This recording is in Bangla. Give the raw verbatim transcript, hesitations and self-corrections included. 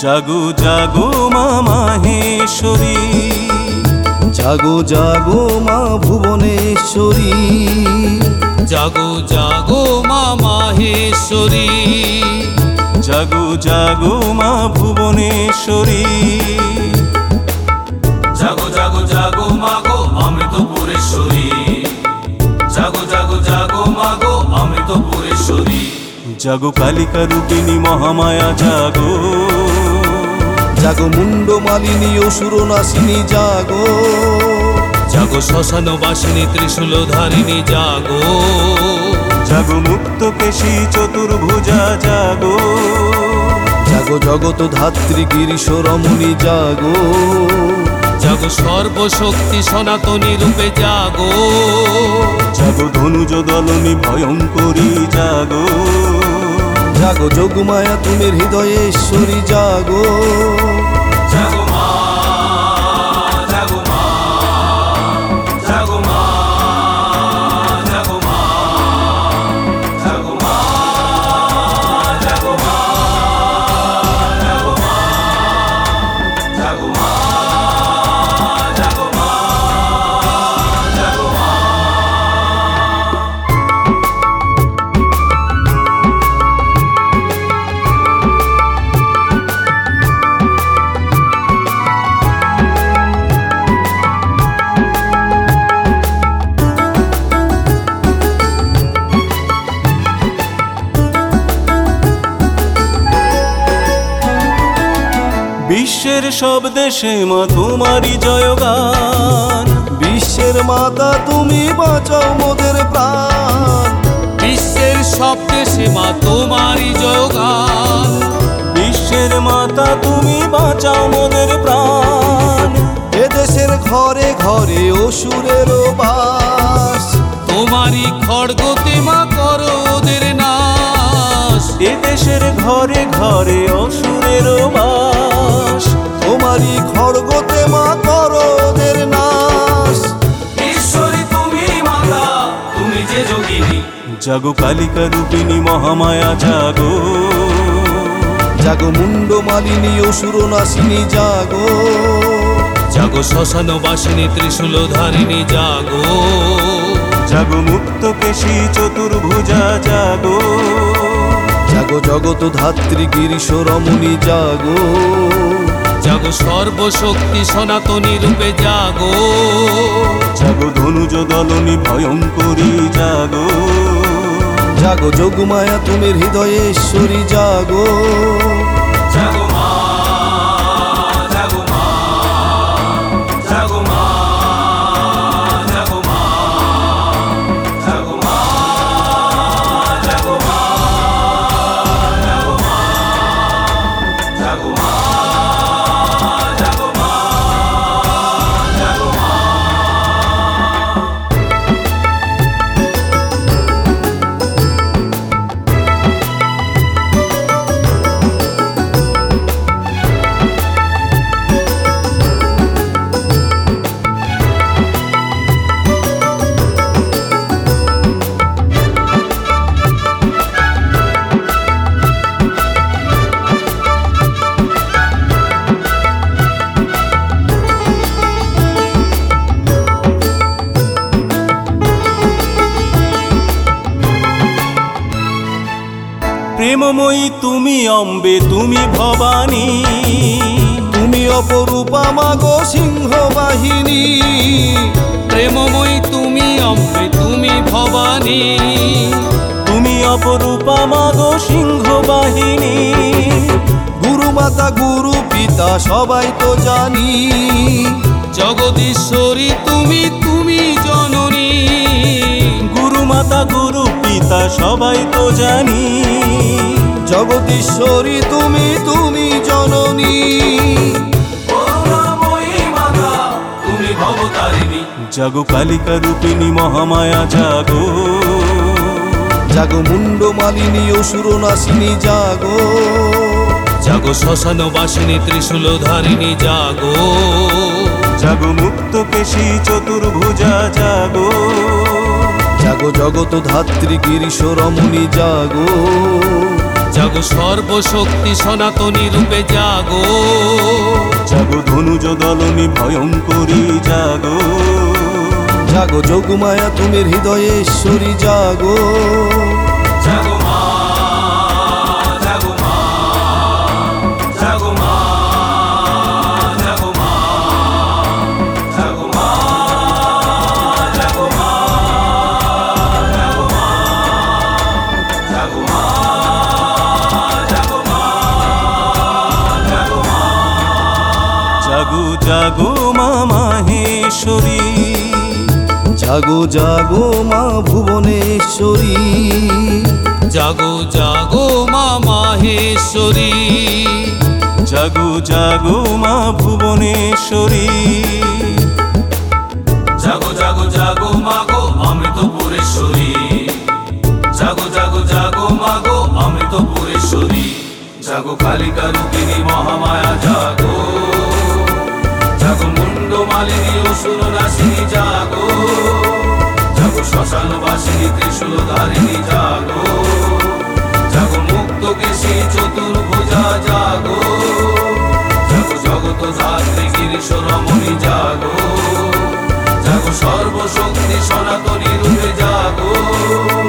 জাগো জাগো মা মাহেশ্বরী, জাগো জাগো মা ভুবনেশ্বরী, জাগো জাগো মা মাহেশ্বরী, জাগো জাগো মা ভুবনেশ্বরী। জাগো জাগো জাগো মাগো অমৃতপুরেশ্বরী, জাগো জাগো জাগো মাগো অমৃতপুরেশ্বরী। জাগো কালিকা রূপিণী মহামায়া জাগো, জাগো মুন্ড মালিনী অসুর নাশিনী জাগো, জাগো শ্মশান বাসিনী ত্রিশূল ধারিণী জাগো, জাগো মুক্ত কেশী চতুর্ভুজা জাগো, জাগো জগত ধাত্রী গিরিশ রমণী জাগো, জাগো সর্বশক্তি সনাতনী রূপে জাগো, জাগো ধনুজ দলনী ভয়ঙ্করী জাগো, জাগো যোগমায়া তুমি হৃদয়েশ্বরী জাগো, জাগো মা জাগো মা জাগো মা জাগো মা জাগো মা জাগো মা জাগো মা জাগো মা জাগো মা জাগো মা। বিশ্বের সব দেশে মা তোমারই জয়গান, বিশ্বের মাতা তুমি বাঁচাও মোদের প্রাণ, বিশ্বের সব দেশে মা তোমারই জয়গান, বিশ্বের মাতা তুমি বাঁচাও মোদের প্রাণ। এদেশের ঘরে ঘরে অসুরের বাস, তোমারই খড়গতে মা করো ওদের নাশ, এদেশের ঘরে ঘরে অসুরের বাস, তোমারই খড়গতে মা করো ওদের নাশ। ঈশ্বরী তুমি মাতা তুমি যে যোগিনী, জাগো কালিকা রূপিণী মহামায়া জাগো, জাগো মুন্ড মালিনী অসুর নাশিনী জাগো, জাগো শ্মশান বাসিনী ত্রিশূল ধারিণী জাগো, জাগো মুক্ত কেশী চতুর্ভুজা জাগো, জাগো জগত ধাত্রী গিরিশ রমণী জাগো, জাগো সর্বশক্তি সনাতনী রূপে জাগো, জাগো ধনুজ দলনী ভয়ঙ্করী জাগো, জাগো যোগমায়া তুমি হৃদয়েশ্বরী জাগো, জাগো মা জাগো মা জাগো মা জাগো মা জাগো মা জাগো মা জাগো মা জাগো মা জাগো মা জাগো মা। প্রেমময়ী তুমি অম্বে তুমি ভবানী, তুমি অপরূপা মাগো সিংহ বাহিনী, প্রেমময়ী তুমি অম্বে তুমি ভবানী, তুমি অপরূপা মাগো সিংহ বাহিনী। গুরু মাতা গুরু পিতা সবাই তো জানি, জগদীশ্বরী তুমি তুমি জননী, গুরু মাতা গুরু পিতা সবাই তো জানি, জগদীশ্বরী তুমি তুমি জননী, করুণাময়ী মাতা তুমি ভবতারিণী, জাগো কালিকা রূপিণী মহামায়া জাগো, জাগো মুন্ড মালিনী অসুর নাশিনী জাগো, জাগো শ্মশান বাসিনী ত্রিশূল ধারিণী জাগো, জাগো মুক্ত কেশী চতুর্ভুজা জাগো, জাগো জগত ধাত্রী গিরিশ রমণী জাগো, জাগো সর্বশক্তি সনাতনী রূপে জাগো, জাগো ধনুজ দলনি ভয়ঙ্করী জাগো, জাগো যোগমায়া তুমি হৃদয়েশ্বরী জাগো, জাগো মা, জাগো মা, জাগো মা, জাগো মা, জাগো মা, জাগো মা, জাগো মা, জাগো মা, জাগো মা, জাগো মা। জাগো জাগো মা মাহেশ্বরী, জাগো জাগো মা ভুবনেশ্বরী, জাগো জাগো মা মাহেশ্বরী, জাগো জাগো মা ভুবনেশ্বরী, জাগো জাগো জাগো মাগো অমৃতপুরেশ্বরী, জাগো জাগো জাগো মাগো অমৃতপুরেশ্বরী, জাগো কালিকা রূপিণী মহামায়া জাগো, জাগো মুন্ড মালিনী অসুর নাশিনী জাগো, জাগো শ্মশান বাসিনী ত্রিশূল ধারিণী জাগো, জাগো মুক্ত কেশী চতুর্ভুজা জাগো, জাগো জগত ধাত্রী গিরিশরমণি জাগো, জাগো সর্বশক্তি সনাতনী রূপে জাগো।